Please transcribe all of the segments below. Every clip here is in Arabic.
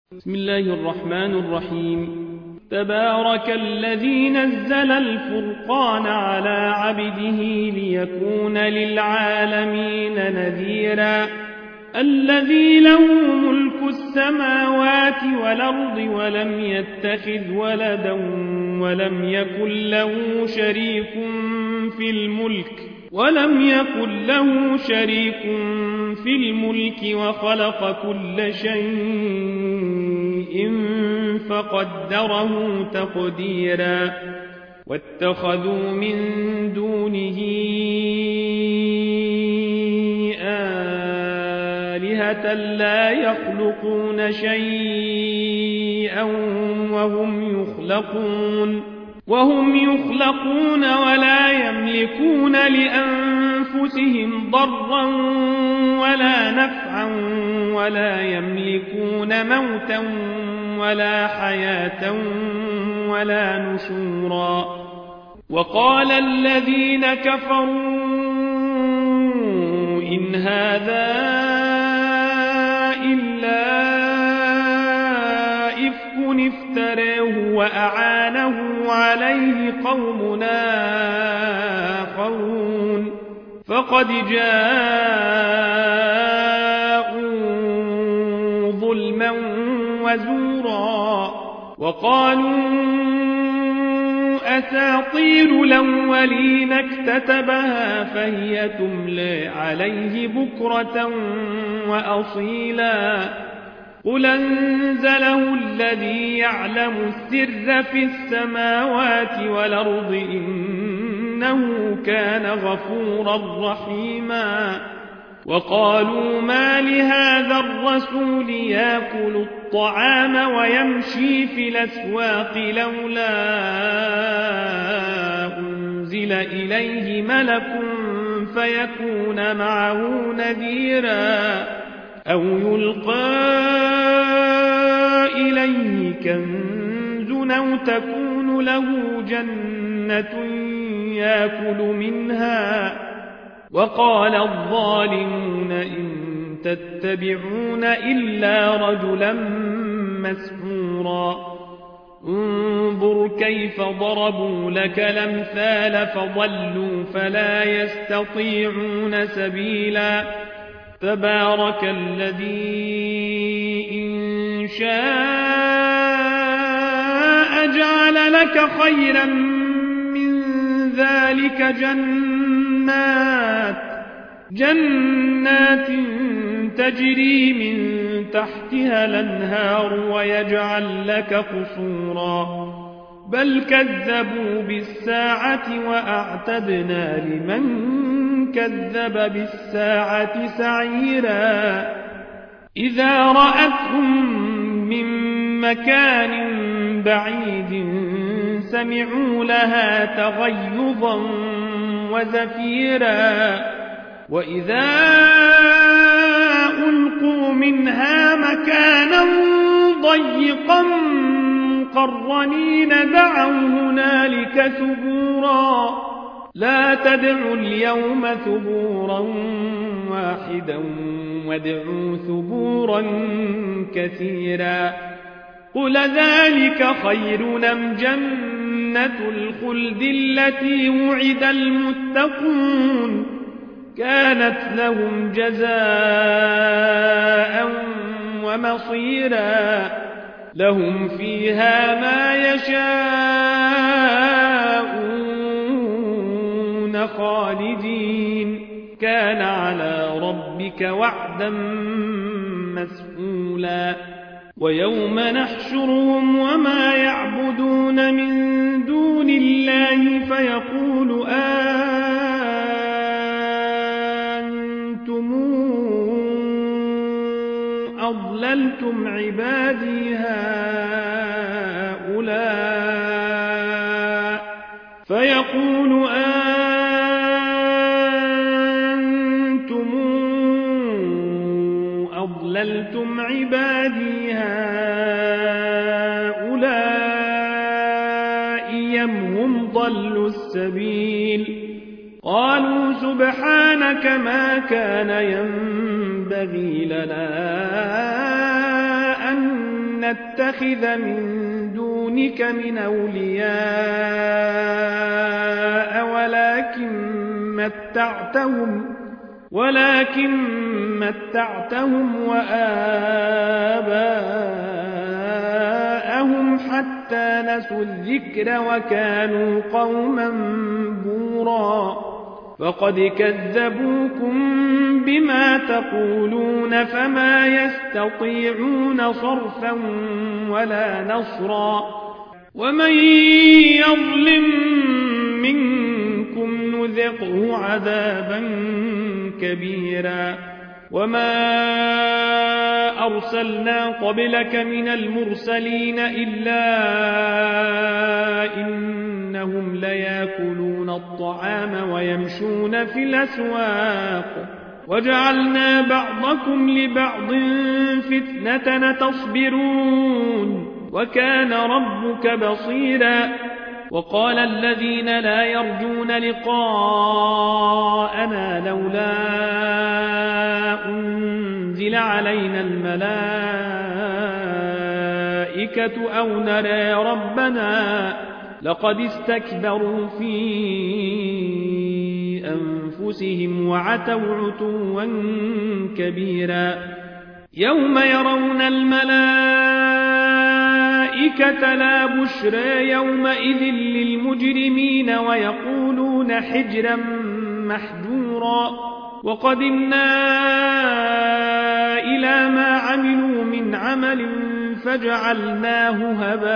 بسم الله الرحمن الرحيم. تبارك الذي نزل الفرقان على عبده ليكون للعالمين نذيرا الذي له ملك السماوات والأرض ولم يتخذ ولدا ولم يكن له شريك في الملك وخلق كل شيء فقدره تقديرا واتخذوا من دونه آلهة لا يخلقون شيئا وهم يخلقون ولا يملكون لأنفسهم ضرا ولا نفعا ولا يملكون موتا ولا حياة ولا نشورا. وقال الذين كفروا إن هذا إلا إفك افتراه وأعانه عليه قوم آخرون فقد جاءوا ظلما وزورا وقالوا أساطير الأولين اكتتبها فهي تملى عليه بكرة وأصيلا قل أنزله الذي يعلم السر في السماوات والأرض إنه كان غفورا رحيما. وقالوا ما لهذا الرسول يأكل الطعام ويمشي في الأسواق لولا أنزل إليه ملك فيكون معه نذيرا أو يلقى إليه كنز أو تكون له جنة يأكل منها. وقال الظالمون إن تتبعون إلا رجلا مسحورا انظر كيف ضربوا لك الأمثال فضلوا فلا يستطيعون سبيلا. تبارك الذي إن شاء جعل لك خيرا من ذلك جنات تجري من تحتها الأنهار ويجعل لك قصورا بل كذبوا بالساعة وأعتدنا لمن كذب بالساعة سعيرا. إذا رأتهم من مكان بعيد سمعوا لها تغيظا وزفيرا وإذا ألقوا منها مكانا ضيقا مقرنين دعوا هنالك ثبورا لا تدعوا اليوم ثبورا واحدا وادعوا ثبورا كثيرا. قل ذلك خير أم جنة الخلد التي وعد المتقون كانت لهم جزاء ومصيرا لهم فيها ما يشاءون خالدين كان على ربك وعدا مسئولا. ويوم نحشرهم وما يعبدون من دون الله فيقول أنتم أضللتم عبادي هؤلاء أضللتم عبادي هؤلاء أم هم ضلوا السبيل قالوا سبحانك ما كان ينبغي لنا أن نتخذ من دونك من أولياء ولكن متعتهم وآباءهم حتى نسوا الذكر وكانوا قوما بورا فقد كذبوكم بما تقولون فما يستطيعون صرفا ولا نصرا ومن يظلم منكم نذقه عذابا كبيرا وما أرسلنا قبلك من المرسلين إلا إنهم ليأكلون الطعام ويمشون في الأسواق وجعلنا بعضكم لبعض فتنة تصبرون وكان ربك بصيرا وقال الذين لا يرجون لقاءنا لولا أنزل علينا الملائكة أو نرى ربنا لقد استكبروا في أنفسهم وعتوا عتوا كبيرا يوم يرون الملائكة لا بشرى يومئذ للمجرمين ويقولون حجرا محجورا وقدمنا إلى ما عملوا من عمل فجعلناه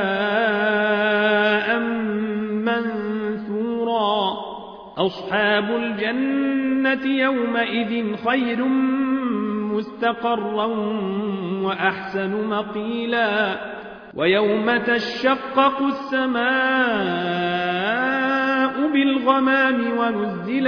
هباء منثورا أصحاب الجنة يومئذ خير مستقرا وأحسن مقيلا ويوم تشقق السماء بالغمام ونزل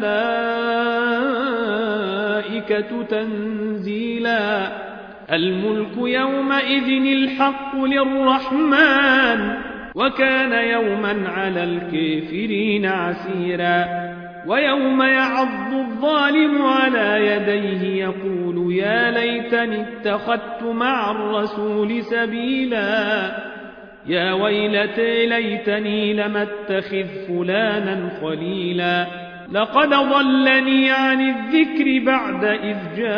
الملائكة تنزيلا الملك يومئذ الحق للرحمن وكان يوما على الكافرين عسيرا ويوم يعض الظالم على يديه يقول يا ليتني اتخذت مع الرسول سبيلا يا ويلتى ليتني لم اتخذ فلانا خليلا لقد ضلني عن الذكر بعد إذ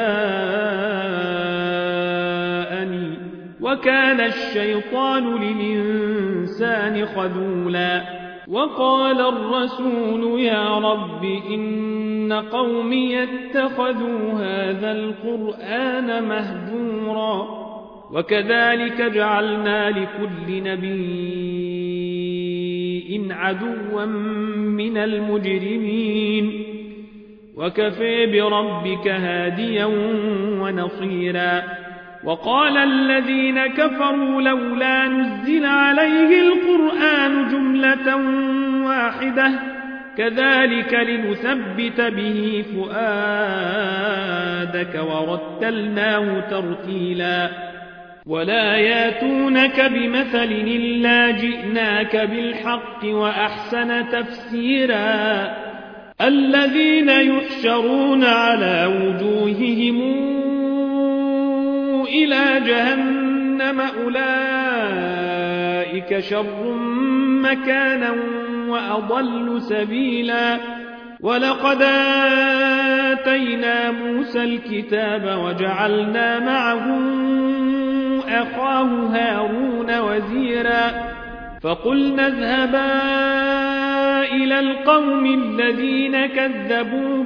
جاءني وكان الشيطان للإنسان خذولا وقال الرسول يا رب إن قومي اتخذوا هذا القرآن مهجورا وكذلك جعلنا لكل نبي عدوا من المجرمين وكفى بربك هاديا ونصيرا وقال الذين كفروا لولا نزل عليه القرآن جملة واحدة كذلك لنثبت به فؤادك ورتلناه ترتيلا ولا ياتونك بمثل إلا جئناك بالحق وأحسن تفسيرا الذين يحشرون على وجوههم إلى جهنم أولئك شر مكانا وأضل سبيلا ولقد آتينا موسى الكتاب وجعلنا معه أخاه هارون وزيرا فقلنا اذهبا إلى القوم الذين كذبوا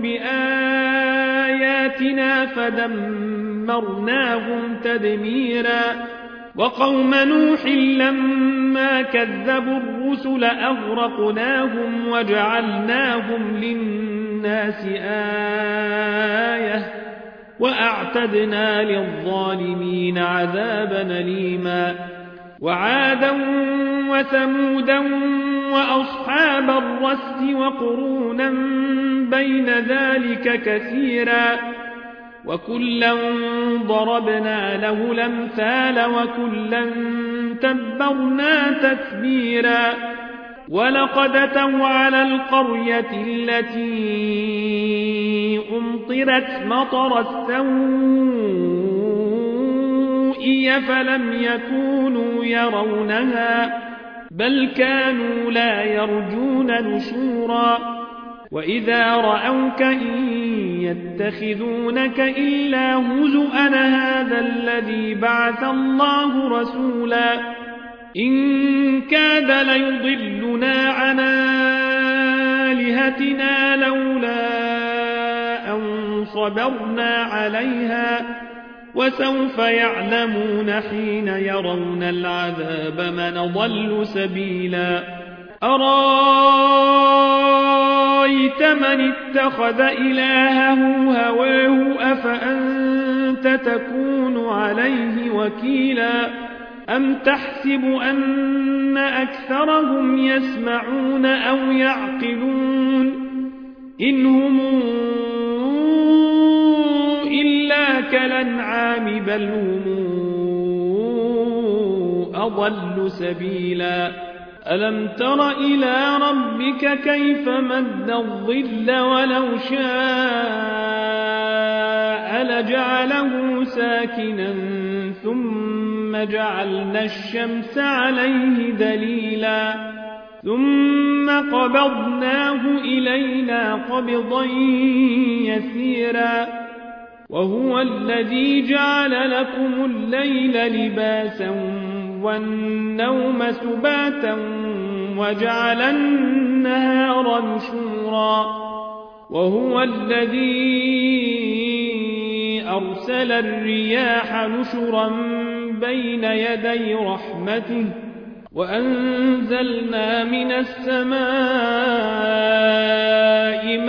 بآياتنا فدمرناهم تدميرا وقوم نوح لما كذبوا الرسل أغرقناهم وجعلناهم للناس آية وأعتدنا للظالمين عذابا أليما وعادا وثمودا وأصحاب الرس وقرونا بين ذلك كثيرا وكلا ضربنا له الأمثال وكلا تبرنا تتبيرا ولقد أتوا على القرية التي أمطرت مطر السوء رؤي فلم يكونوا يرونها بل كانوا لا يرجون نشورا وإذا رأوك إن يتخذونك إلا هزؤا هذا الذي بعث الله رسولا إن كاد ليضلنا عن آلهتنا لولا أن صبرنا عليها وسوف يعلمون حين يرون العذاب من ضل سبيلا أرأيت من اتخذ إلهه هواه أفأنت تكون عليه وكيلا أم تحسب أن أكثرهم يسمعون أو يعقلون إن هم إلا كالأنعام بل هم أضل سبيلا ألم تر إلى ربك كيف مد الظل ولو شاء لجعله ساكنا ثم جعلنا الشمس عليه دليلا ثم قبضناه إلينا قبضا يسيرا وهو الذي جعل لكم الليل لباسا والنوم سباتا وجعل النهار نشورا وهو الذي أرسل الرياح نشرا بين يدي رحمته وأنزلنا من السماء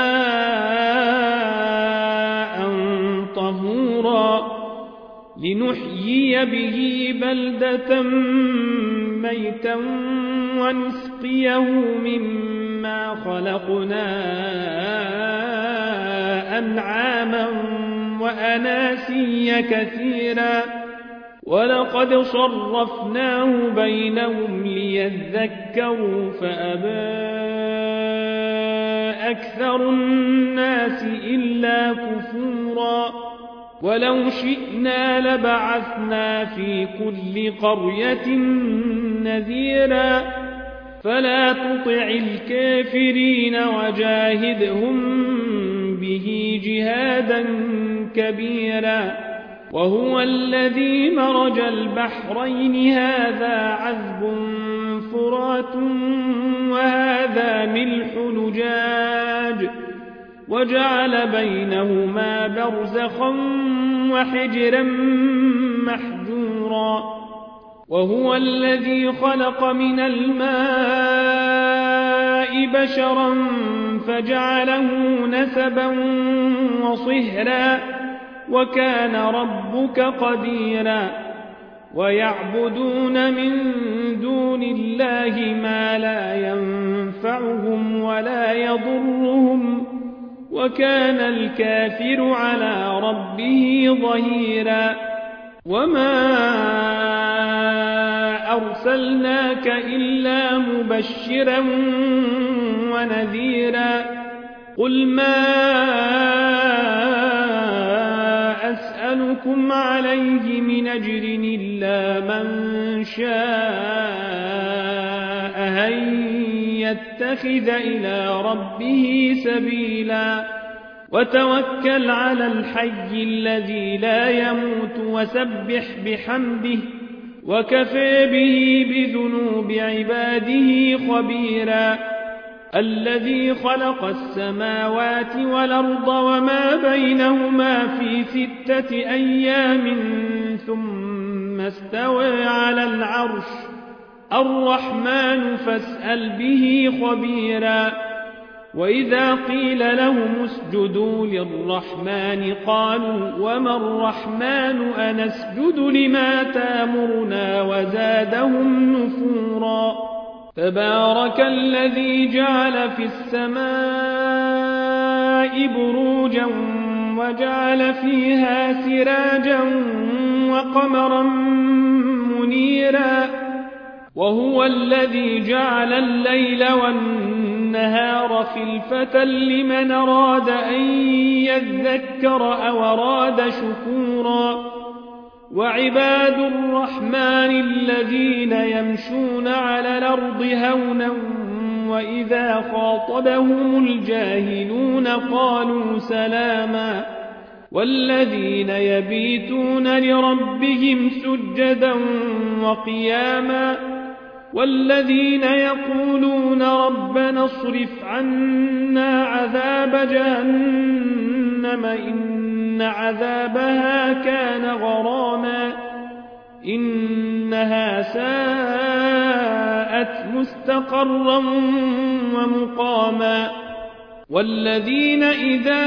ماء طهورا لنحيي به بلدة ميتا ونسقيه مما خلقنا أنعاما وأناسيا كثيرا ولقد صرفناه بينهم ليذكروا فأبى أكثر الناس إلا كفورا ولو شئنا لبعثنا في كل قرية نذيرا فلا تطع الكافرين وجاهدهم به جهادا كبيرا وهو الذي مرج البحرين هذا عذب فرات وهذا ملح نجاج وجعل بينهما برزخا وحجرا محجورا وهو الذي خلق من الماء بشرا فجعله نسبا وصهرا وكان ربك قديرا ويعبدون من دون الله ما لا ينفعهم ولا يضرهم وكان الكافر على ربه ظهيرا وما أرسلناك إلا مبشرا ونذيرا قل ما أسألكم عليه من أجر إلا من شاء أن يتخذ إلى ربه سبيلا وتوكل على الحي الذي لا يموت وسبح بحمده وكفى به بذنوب عباده خبيرا الذي خلق السماوات والأرض وما بينهما في 6 أيام ثم استوى على العرش الرحمن فاسأل به خبيرا وإذا قيل لهم اسجدوا للرحمن قالوا وما الرحمن أنسجد لما تامرنا وزادهم نفورا تبارك الذي جعل في السماء بروجا وجعل فيها سراجا وقمرا منيرا وهو الذي جعل الليل والنهار خلفة لمن أراد أن يذكر أو أراد شكورا وعباد الرحمن الذين يمشون على الأرض هونا وإذا خاطبهم الجاهلون قالوا سلاما والذين يبيتون لربهم سجدا وقياما والذين يقولون ربنا اصرف عنا عذاب جهنم إن عذابها كان غراما إنها ساءت مستقرا ومقاما والذين إذا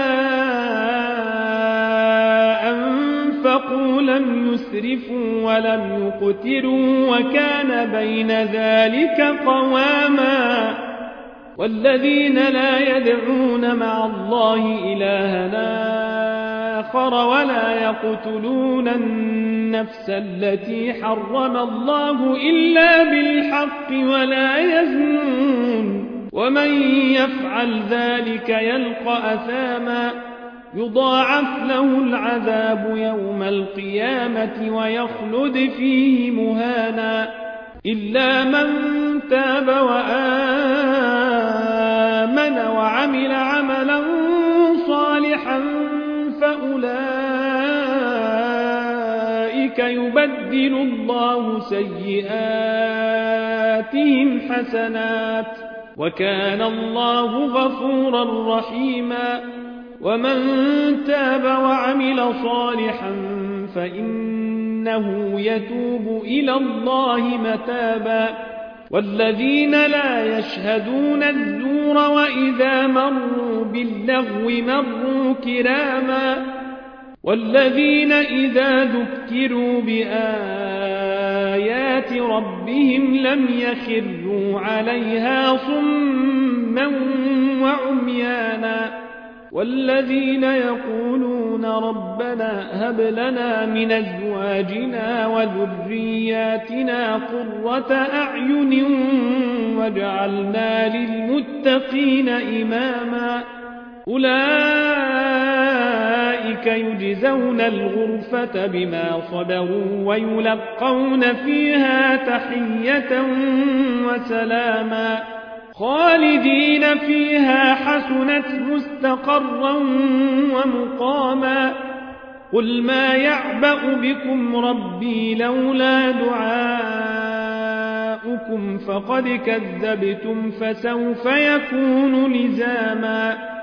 أنفقوا لم يسرفوا ولم يقتروا وكان بين ذلك قواما والذين لا يدعون مع الله إلها آخر ولا يقتلون النفس التي حرم الله إلا بالحق ولا يزنون ومن يفعل ذلك يلقى أثاما يضاعف له العذاب يوم القيامة ويخلد فيه مهانا إلا من تاب وآمن وعمل عملا صالحا فأولئك يبدل الله سيئاتهم حسنات وكان الله غفورا رحيما ومن تاب وعمل صالحا فإنه يتوب إلى الله متابا والذين لا يشهدون الزور وإذا مروا باللغو مروا كراما والذين إذا ذكروا بآيات ربهم لم يخروا عليها صما وعميانا والذين يقولون ربنا هب لنا من أزواجنا وذرياتنا قرة أعين واجعلنا للمتقين إماما أولئك يجزون الغرفة بما صبروا ويلقون فيها تحية وسلاما خالدين فيها حسنت مستقرا ومقاما قل ما يعبأ بكم ربي لولا دعاؤكم فقد كذبتم فسوف يكون لزاما